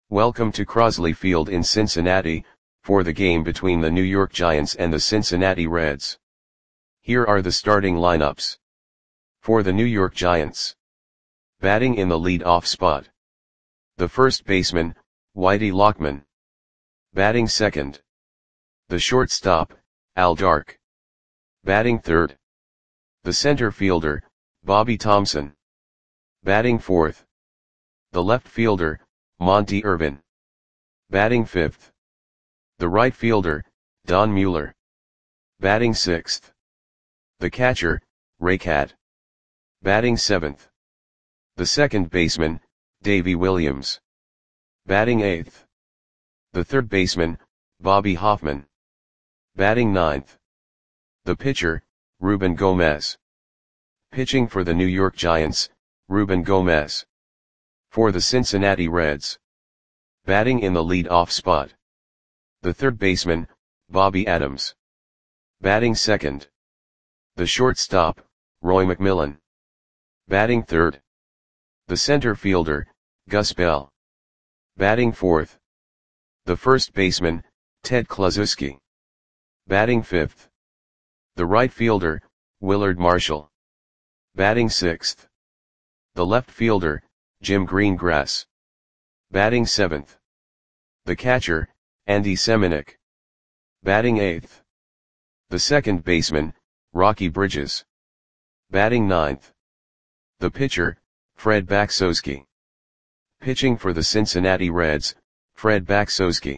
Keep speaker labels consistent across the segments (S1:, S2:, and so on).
S1: Welcome to Crosley Field in Cincinnati, for the game between the New York Giants and the Cincinnati Reds. Here are the starting lineups. For the New York Giants. Batting in the lead-off spot. The first baseman, Whitey Lockman. Batting second. The shortstop, Al Dark. Batting third. The center fielder, Bobby Thomson. Batting fourth. The left fielder, Monte Irvin. Batting fifth. The right fielder, Don Mueller. Batting sixth. The catcher, Ray Cat. Batting seventh. The second baseman, Davey Williams. Batting eighth. The third baseman, Bobby Hoffman. Batting ninth. The pitcher, Ruben Gomez. Pitching for the New York Giants, Ruben Gomez. For the Cincinnati Reds. Batting in the lead-off spot. The third baseman, Bobby Adams. Batting second. The shortstop, Roy McMillan. Batting third. The center fielder, Gus Bell. Batting fourth. The first baseman, Ted Kluszewski. Batting fifth. The right fielder, Willard Marshall. Batting sixth. The left fielder, Jim Greengrass. Batting seventh. The catcher, Andy Semenuk. Batting eighth. The second baseman, Rocky Bridges. Batting ninth. The pitcher, Fred Baksowski. Pitching for the Cincinnati Reds, Fred Baksowski.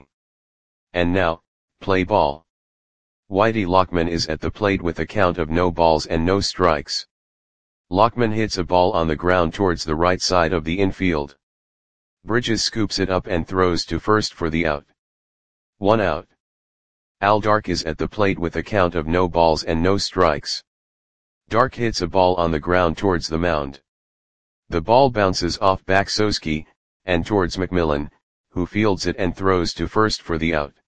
S1: And now, play ball. Whitey Lockman is at the plate with a count of no balls and no strikes. Lockman hits a ball on the ground towards the right side of the infield. Bridges scoops it up and throws to first for the out. 1 out. Al Dark is at the plate with a count of no balls and no strikes. Dark hits a ball on the ground towards the mound. The ball bounces off Baksowski, and towards McMillan, who fields it and throws to first for the out.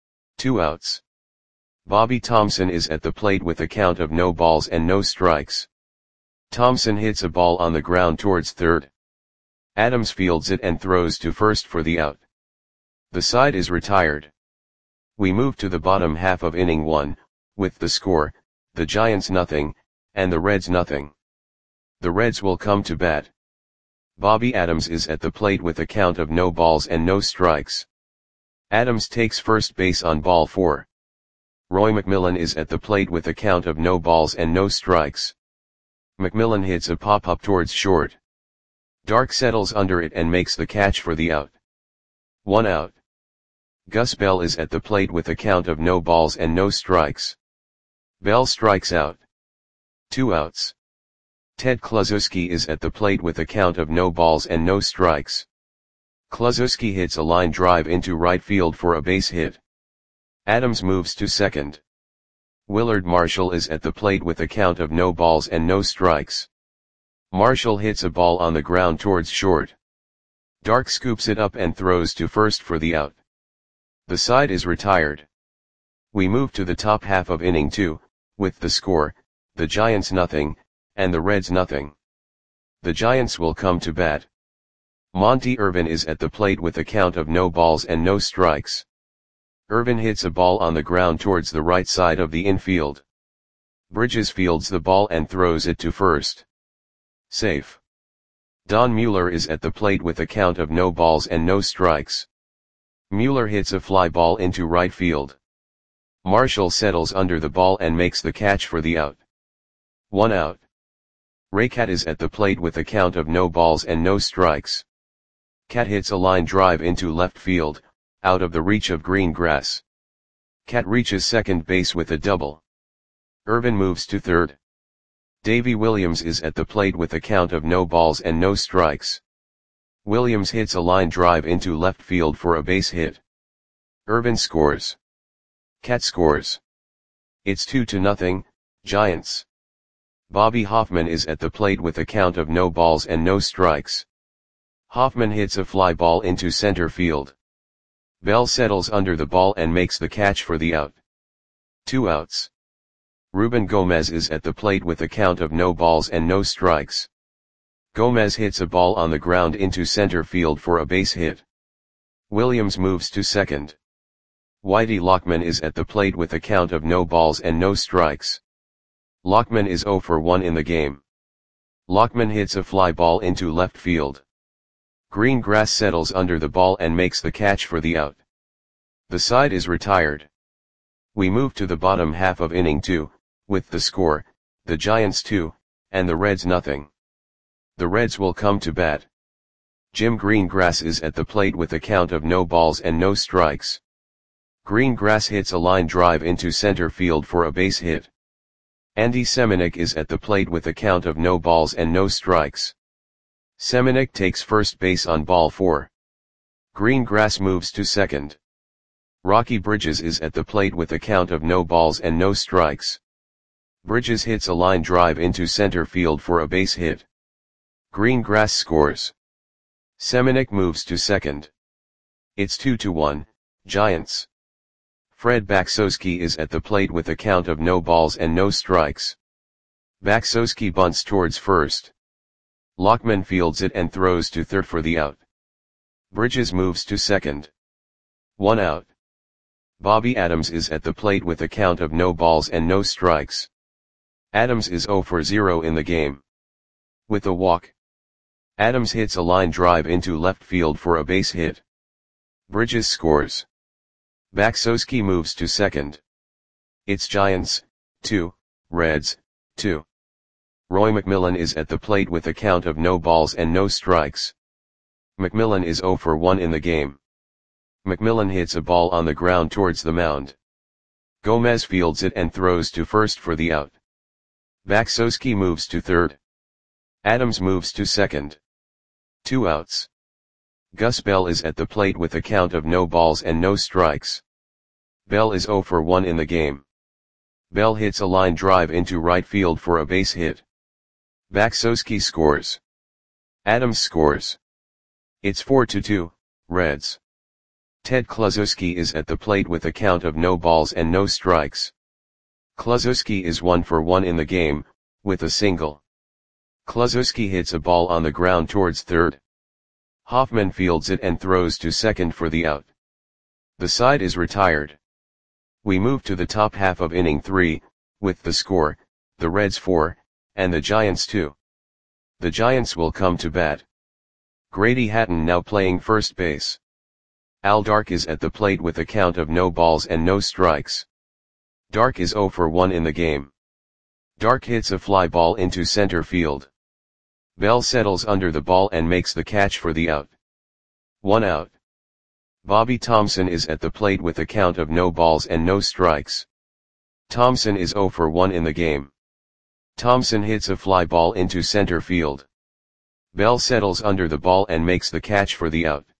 S1: 2 outs. Bobby Thomson is at the plate with a count of no balls and no strikes. Thomson hits a ball on the ground towards third. Adams fields it and throws to first for the out. The side is retired. We move to the bottom half of inning 1, with the score, the Giants nothing, and the Reds nothing. The Reds will come to bat. Bobby Adams is at the plate with a count of no balls and no strikes. Adams takes first base on ball 4. Roy McMillan is at the plate with a count of no balls and no strikes. McMillan hits a pop-up towards short. Dark settles under it and makes the catch for the out. 1 out. Gus Bell is at the plate with a count of no balls and no strikes. Bell strikes out. 2 outs. Ted Kluszewski is at the plate with a count of no balls and no strikes. Kluszewski hits a line drive into right field for a base hit. Adams moves to second. Willard Marshall is at the plate with a count of no balls and no strikes. Marshall hits a ball on the ground towards short. Dark scoops it up and throws to first for the out. The side is retired. We move to the top half of inning 2, with the score, the Giants nothing, and the Reds nothing. The Giants will come to bat. Monte Irvin is at the plate with a count of no balls and no strikes. Irvin hits a ball on the ground towards the right side of the infield. Bridges fields the ball and throws it to first. Safe. Don Mueller is at the plate with a count of no balls and no strikes. Mueller hits a fly ball into right field. Marshall settles under the ball and makes the catch for the out. 1 out. Ray Cat is at the plate with a count of no balls and no strikes. Cat hits a line drive into left field, out of the reach of Greengrass. Cat reaches second base with a double. Irvin moves to third. Davey Williams is at the plate with a count of no balls and no strikes. Williams hits a line drive into left field for a base hit. Irvin scores. Cat scores. It's 2-0, Giants. Bobby Hoffman is at the plate with a count of no balls and no strikes. Hoffman hits a fly ball into center field. Bell settles under the ball and makes the catch for the out. 2 outs. Ruben Gomez is at the plate with a count of no balls and no strikes. Gomez hits a ball on the ground into center field for a base hit. Williams moves to second. Whitey Lockman is at the plate with a count of no balls and no strikes. Lockman is 0 for 1 in the game. Lockman hits a fly ball into left field. Greengrass settles under the ball and makes the catch for the out. The side is retired. We move to the bottom half of inning 2, with the score, the Giants 2, and the Reds nothing. The Reds will come to bat. Jim Greengrass is at the plate with a count of no balls and no strikes. Greengrass hits a line drive into center field for a base hit. Andy Semenuk is at the plate with a count of no balls and no strikes. Semenuk takes first base on ball 4. Greengrass moves to second. Rocky Bridges is at the plate with a count of no balls and no strikes. Bridges hits a line drive into center field for a base hit. Greengrass scores. Semenuk moves to second. It's 2-1, Giants. Fred Baksowski is at the plate with a count of no balls and no strikes. Baksowski bunts towards first. Lockman fields it and throws to third for the out. Bridges moves to second. 1 out. Bobby Adams is at the plate with a count of no balls and no strikes. Adams is 0 for 0 in the game. With a walk. Adams hits a line drive into left field for a base hit. Bridges scores. Baksowski moves to second. It's Giants, 2, Reds, 2. Roy McMillan is at the plate with a count of no balls and no strikes. McMillan is 0 for 1 in the game. McMillan hits a ball on the ground towards the mound. Gomez fields it and throws to first for the out. Baksowski moves to third. Adams moves to second. 2 outs. Gus Bell is at the plate with a count of no balls and no strikes. Bell is 0 for 1 in the game. Bell hits a line drive into right field for a base hit. Baksowski scores. Adams scores. It's 4-2, Reds. Ted Kluszewski is at the plate with a count of no balls and no strikes. Kluszewski is 1 for 1 in the game, with a single. Kluszewski hits a ball on the ground towards third. Hoffman fields it and throws to second for the out. The side is retired. We move to the top half of inning 3, with the score, the Reds 4, and the Giants 2. The Giants will come to bat. Grady Hatton now playing first base. Al Dark is at the plate with a count of no balls and no strikes. Dark is 0 for 1 in the game. Dark hits a fly ball into center field. Bell settles under the ball and makes the catch for the out. 1 out. Bobby Thomson is at the plate with a count of no balls and no strikes. Thomson is 0 for 1 in the game. Thomson hits a fly ball into center field. Bell settles under the ball and makes the catch for the out.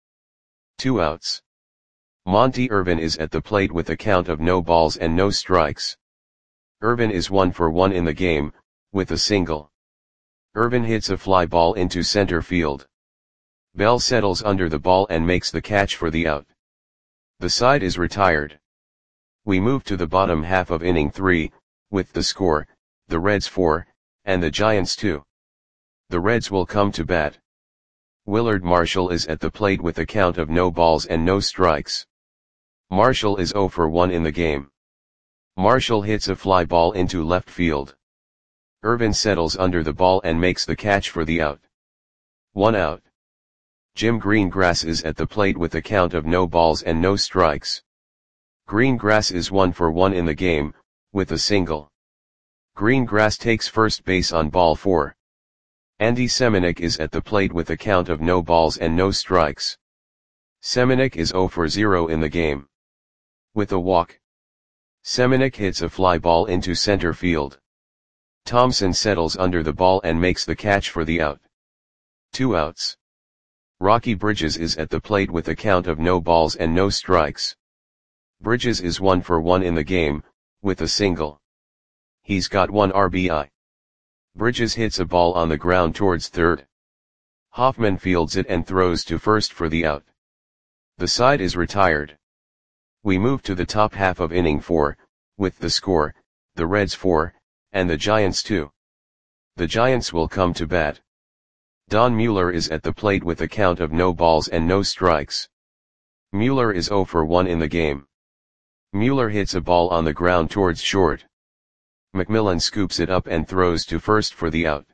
S1: 2 outs. Monty Irvin is at the plate with a count of no balls and no strikes. Irvin is 1 for 1 in the game, with a single. Irvin hits a fly ball into center field. Bell settles under the ball and makes the catch for the out. The side is retired. We move to the bottom half of inning 3, with the score, the Reds 4, and the Giants 2. The Reds will come to bat. Willard Marshall is at the plate with a count of no balls and no strikes. Marshall is 0 for 1 in the game. Marshall hits a fly ball into left field. Irvin settles under the ball and makes the catch for the out. 1 out. Jim Greengrass is at the plate with a count of no balls and no strikes. Greengrass is 1 for 1 in the game, with a single. Greengrass takes first base on ball 4. Andy Semenuk is at the plate with a count of no balls and no strikes. Semenuk is 0 for 0 in the game. With a walk. Semenuk hits a fly ball into center field. Thomson settles under the ball and makes the catch for the out. 2 outs. Rocky Bridges is at the plate with a count of no balls and no strikes. Bridges is 1 for 1 in the game, with a single. He's got 1 RBI. Bridges hits a ball on the ground towards third. Hoffman fields it and throws to first for the out. The side is retired. We move to the top half of inning 4, with the score, the Reds 4, and the Giants 2. The Giants will come to bat. Don Mueller is at the plate with a count of no balls and no strikes. Mueller is 0 for 1 in the game. Mueller hits a ball on the ground towards short. McMillan scoops it up and throws to first for the out.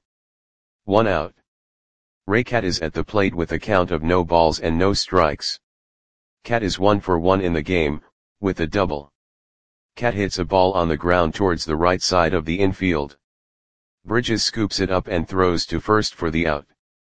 S1: 1 out. Raycat is at the plate with a count of no balls and no strikes. Cat is 1 for 1 in the game, with a double. Cat hits a ball on the ground towards the right side of the infield. Bridges scoops it up and throws to first for the out.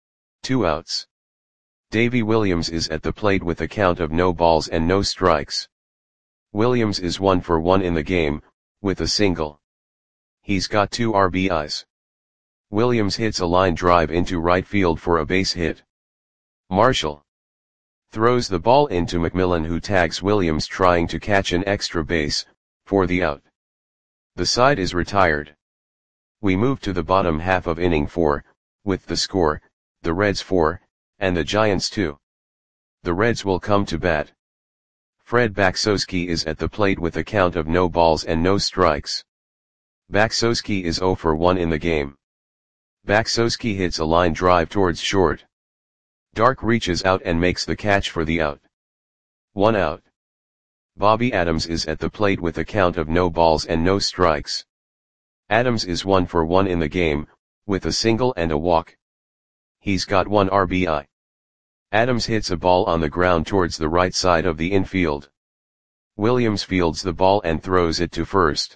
S1: 2 outs. Davy Williams is at the plate with a count of no balls and no strikes. Williams is 1 for 1 in the game, with a single. He's got 2 RBIs. Williams hits a line drive into right field for a base hit. Marshall throws the ball into McMillan, who tags Williams trying to catch an extra base, for the out. The side is retired. We move to the bottom half of inning 4, with the score, the Reds 4, and the Giants 2. The Reds will come to bat. Fred Baksowski is at the plate with a count of no balls and no strikes. Baksowski is 0 for 1 in the game. Baksowski hits a line drive towards short. Dark reaches out and makes the catch for the out. 1 out. Bobby Adams is at the plate with a count of no balls and no strikes. Adams is 1 for 1 in the game, with a single and a walk. He's got 1 RBI. Adams hits a ball on the ground towards the right side of the infield. Williams fields the ball and throws it to first.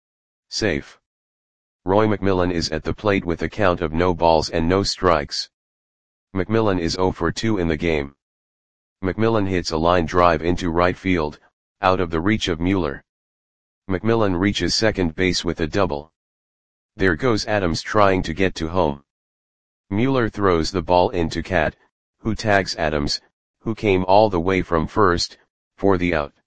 S1: Safe. Roy McMillan is at the plate with a count of no balls and no strikes. McMillan is 0 for 2 in the game. McMillan hits a line drive into right field, out of the reach of Mueller. McMillan reaches second base with a double. There goes Adams trying to get to home. Mueller throws the ball into Cat, who tags Adams, who came all the way from first, for the out.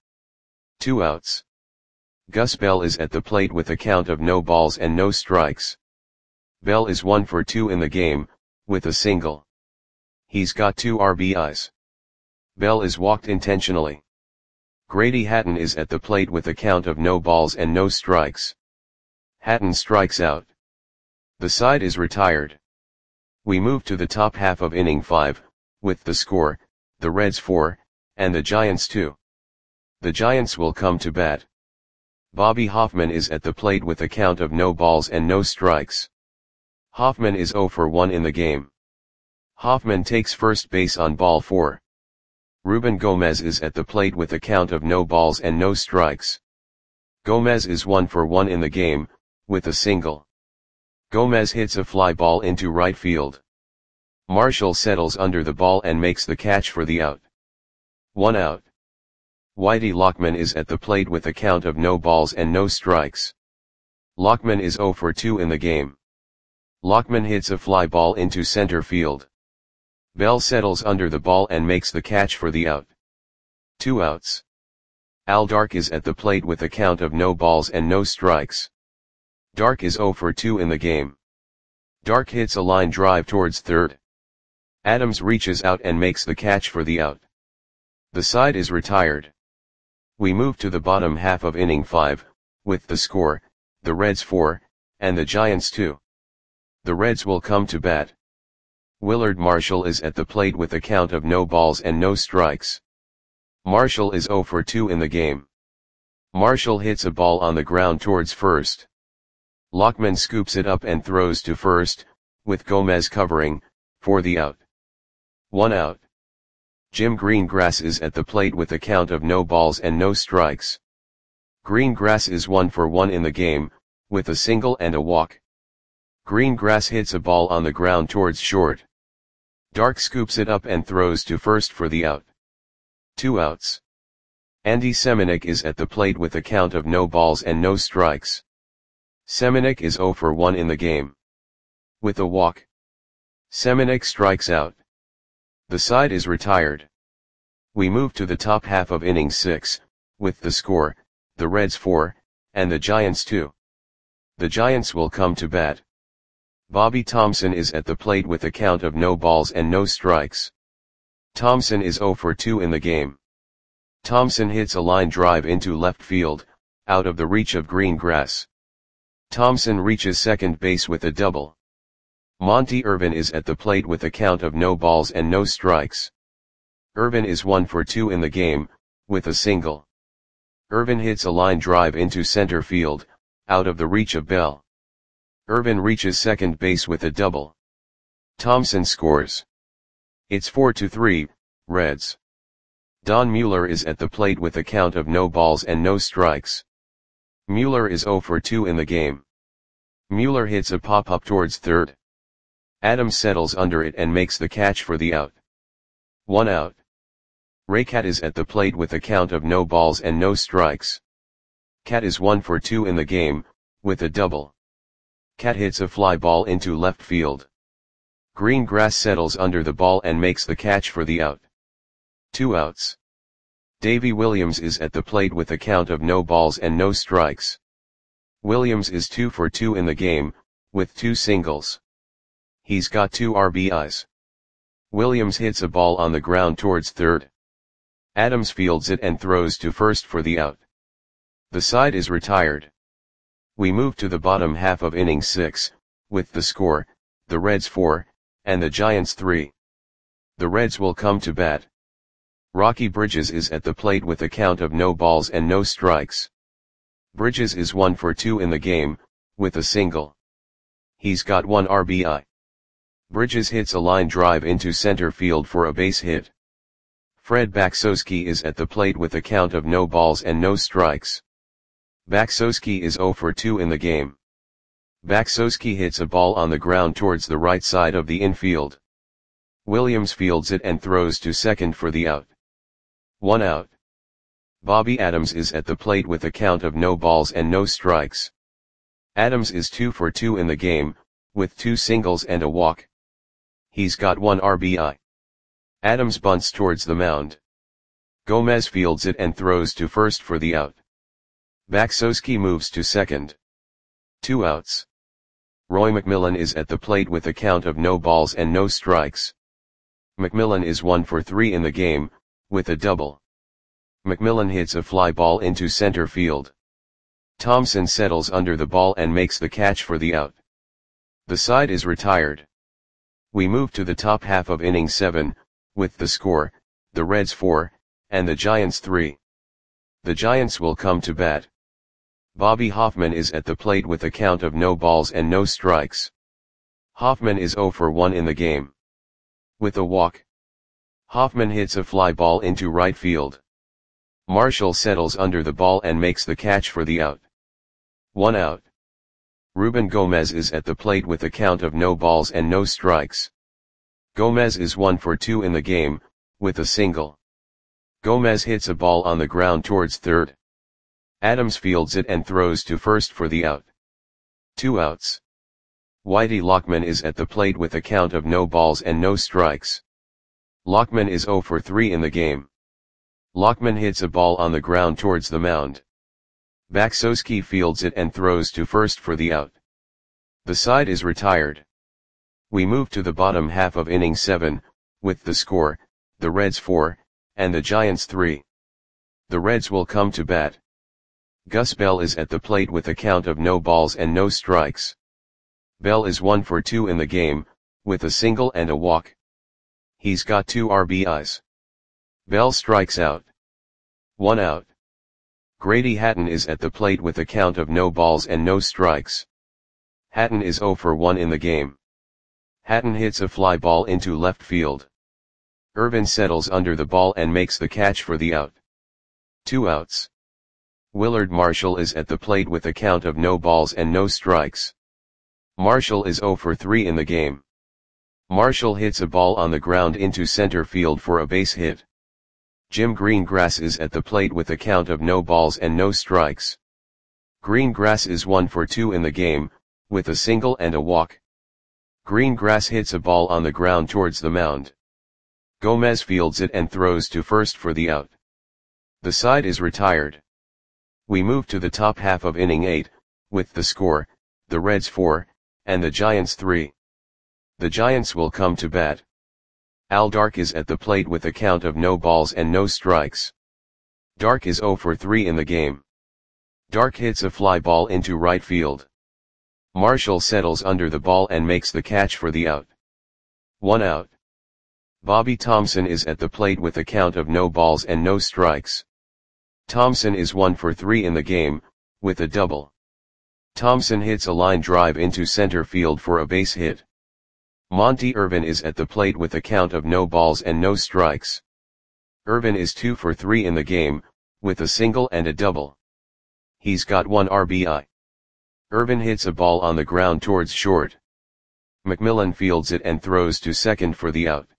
S1: 2 outs. Gus Bell is at the plate with a count of no balls and no strikes. Bell is 1 for 2 in the game, with a single. He's got 2 RBIs. Bell is walked intentionally. Grady Hatton is at the plate with a count of no balls and no strikes. Hatton strikes out. The side is retired. We move to the top half of inning 5, with the score, the Reds 4, and the Giants 2. The Giants will come to bat. Bobby Hoffman is at the plate with a count of no balls and no strikes. Hoffman is 0 for 1 in the game. Hoffman takes first base on ball 4. Ruben Gomez is at the plate with a count of no balls and no strikes. Gomez is 1 for 1 in the game, with a single. Gomez hits a fly ball into right field. Marshall settles under the ball and makes the catch for the out. 1 out. Whitey Lockman is at the plate with a count of no balls and no strikes. Lockman is 0 for 2 in the game. Lockman hits a fly ball into center field. Bell settles under the ball and makes the catch for the out. 2 outs. Al Dark is at the plate with a count of no balls and no strikes. Dark is 0 for 2 in the game. Dark hits a line drive towards third. Adams reaches out and makes the catch for the out. The side is retired. We move to the bottom half of inning 5, with the score, the Reds 4, and the Giants 2. The Reds will come to bat. Willard Marshall is at the plate with a count of no balls and no strikes. Marshall is 0 for 2 in the game. Marshall hits a ball on the ground towards first. Lockman scoops it up and throws to first, with Gomez covering, for the out. 1 out. Jim Greengrass is at the plate with a count of no balls and no strikes. Greengrass is 1 for 1 in the game, with a single and a walk. Greengrass hits a ball on the ground towards short. Dark scoops it up and throws to first for the out. 2 outs. Andy Semenuk is at the plate with a count of no balls and no strikes. Semenuk is 0 for 1 in the game. With a walk. Semenuk strikes out. The side is retired. We move to the top half of inning 6, with the score, the Reds 4, and the Giants 2. The Giants will come to bat. Bobby Thompson is at the plate with a count of no balls and no strikes. Thompson is 0 for 2 in the game. Thompson hits a line drive into left field, out of the reach of Greengrass. Thompson reaches second base with a double. Monty Irvin is at the plate with a count of no balls and no strikes. Irvin is 1 for 2 in the game, with a single. Irvin hits a line drive into center field, out of the reach of Bell. Irvin reaches second base with a double. Thompson scores. It's 4-3, Reds. Don Mueller is at the plate with a count of no balls and no strikes. Mueller is 0 for 2 in the game. Mueller hits a pop-up towards third. Adams settles under it and makes the catch for the out. 1 out. Raycat is at the plate with a count of no balls and no strikes. Cat is 1 for 2 in the game, with a double. Cat hits a fly ball into left field. Greengrass settles under the ball and makes the catch for the out. 2 outs. Davy Williams is at the plate with a count of no balls and no strikes. Williams is 2 for 2 in the game, with 2 singles. He's got 2 RBIs. Williams hits a ball on the ground towards third. Adams fields it and throws to first for the out. The side is retired. We move to the bottom half of inning 6, with the score, the Reds 4, and the Giants 3. The Reds will come to bat. Rocky Bridges is at the plate with a count of no balls and no strikes. Bridges is 1 for 2 in the game, with a single. He's got 1 RBI. Bridges hits a line drive into center field for a base hit. Fred Baksowski is at the plate with a count of no balls and no strikes. Baksowski is 0 for 2 in the game. Baksowski hits a ball on the ground towards the right side of the infield. Williams fields it and throws to second for the out. 1 out. Bobby Adams is at the plate with a count of no balls and no strikes. Adams is 2 for 2 in the game, with 2 singles and a walk. He's got 1 RBI. Adams bunts towards the mound. Gomez fields it and throws to first for the out. Baksowski moves to second. 2 outs. Roy McMillan is at the plate with a count of no balls and no strikes. McMillan is 1 for 3 in the game, with a double. McMillan hits a fly ball into center field. Thompson settles under the ball and makes the catch for the out. The side is retired. We move to the top half of inning 7, with the score, the Reds 4, and the Giants 3. The Giants will come to bat. Bobby Hoffman is at the plate with a count of no balls and no strikes. Hoffman is 0 for 1 in the game. With a walk. Hoffman hits a fly ball into right field. Marshall settles under the ball and makes the catch for the out. 1 out. Ruben Gomez is at the plate with a count of no balls and no strikes. Gomez is 1 for 2 in the game, with a single. Gomez hits a ball on the ground towards third. Adams fields it and throws to first for the out. 2 outs. Whitey Lockman is at the plate with a count of no balls and no strikes. Lockman is 0 for 3 in the game. Lockman hits a ball on the ground towards the mound. Baksowski fields it and throws to first for the out. The side is retired. We move to the bottom half of inning 7, with the score, the Reds 4, and the Giants 3. The Reds will come to bat. Gus Bell is at the plate with a count of no balls and no strikes. Bell is 1 for 2 in the game, with a single and a walk. He's got 2 RBIs. Bell strikes out. 1 out. Grady Hatton is at the plate with a count of no balls and no strikes. Hatton is 0 for 1 in the game. Hatton hits a fly ball into left field. Irvin settles under the ball and makes the catch for the out. 2 outs. Willard Marshall is at the plate with a count of no balls and no strikes. Marshall is 0 for 3 in the game. Marshall hits a ball on the ground into center field for a base hit. Jim Greengrass is at the plate with a count of no balls and no strikes. Greengrass is 1 for 2 in the game, with a single and a walk. Greengrass hits a ball on the ground towards the mound. Gomez fields it and throws to first for the out. The side is retired. We move to the top half of inning 8, with the score, the Reds 4, and the Giants 3. The Giants will come to bat. Al Dark is at the plate with a count of no balls and no strikes. Dark is 0 for 3 in the game. Dark hits a fly ball into right field. Marshall settles under the ball and makes the catch for the out. 1 out. Bobby Thomson is at the plate with a count of no balls and no strikes. Thomson is 1 for 3 in the game, with a double. Thomson hits a line drive into center field for a base hit. Monty Irvin is at the plate with a count of no balls and no strikes. Irvin is 2 for 3 in the game, with a single and a double. He's got 1 RBI. Irvin hits a ball on the ground towards short. McMillan fields it and throws to second for the out.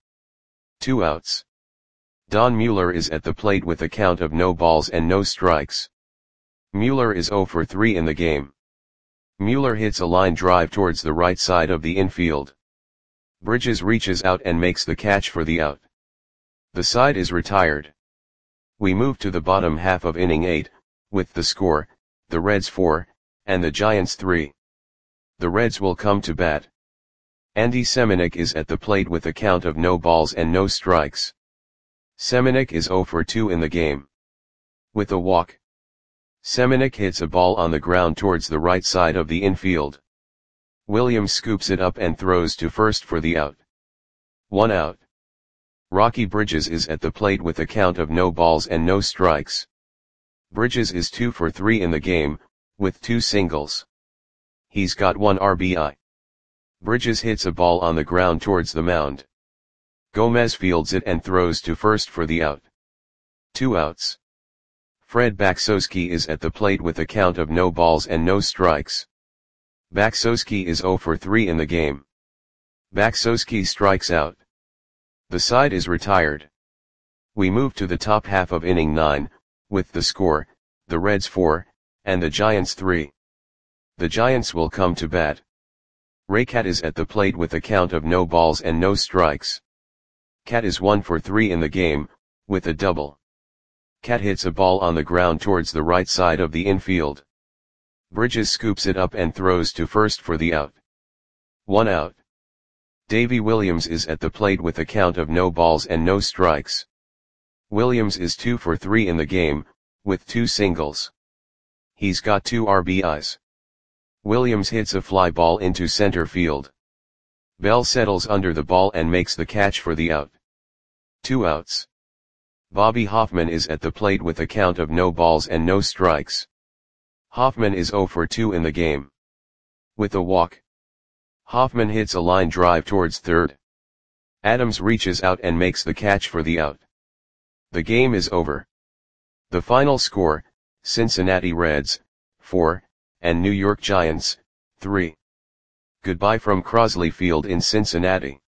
S1: 2 outs. Don Mueller is at the plate with a count of no balls and no strikes. Mueller is 0 for 3 in the game. Mueller hits a line drive towards the right side of the infield. Bridges reaches out and makes the catch for the out. The side is retired. We move to the bottom half of inning 8, with the score, the Reds 4, and the Giants 3. The Reds will come to bat. Andy Semenuk is at the plate with a count of no balls and no strikes. Semenuk is 0 for 2 in the game. With a walk. Semenuk hits a ball on the ground towards the right side of the infield. Williams scoops it up and throws to first for the out. 1 out. Rocky Bridges is at the plate with a count of no balls and no strikes. Bridges is 2 for 3 in the game, with 2 singles. He's got 1 RBI. Bridges hits a ball on the ground towards the mound. Gomez fields it and throws to first for the out. 2 outs. Fred Baksowski is at the plate with a count of no balls and no strikes. Baksowski is 0 for 3 in the game. Baksowski strikes out. The side is retired. We move to the top half of inning 9, with the score, the Reds 4, and the Giants 3. The Giants will come to bat. Raycat is at the plate with a count of no balls and no strikes. Cat is 1 for 3 in the game, with a double. Cat hits a ball on the ground towards the right side of the infield. Bridges scoops it up and throws to first for the out. 1 out. Davy Williams is at the plate with a count of no balls and no strikes. Williams is 2 for 3 in the game, with 2 singles. He's got 2 RBIs. Williams hits a fly ball into center field. Bell settles under the ball and makes the catch for the out. 2 outs. Bobby Hoffman is at the plate with a count of no balls and no strikes. Hoffman is 0 for 2 in the game. With a walk. Hoffman hits a line drive towards third. Adams reaches out and makes the catch for the out. The game is over. The final score, Cincinnati Reds, 4, and New York Giants, 3. Goodbye from Crosley Field in Cincinnati.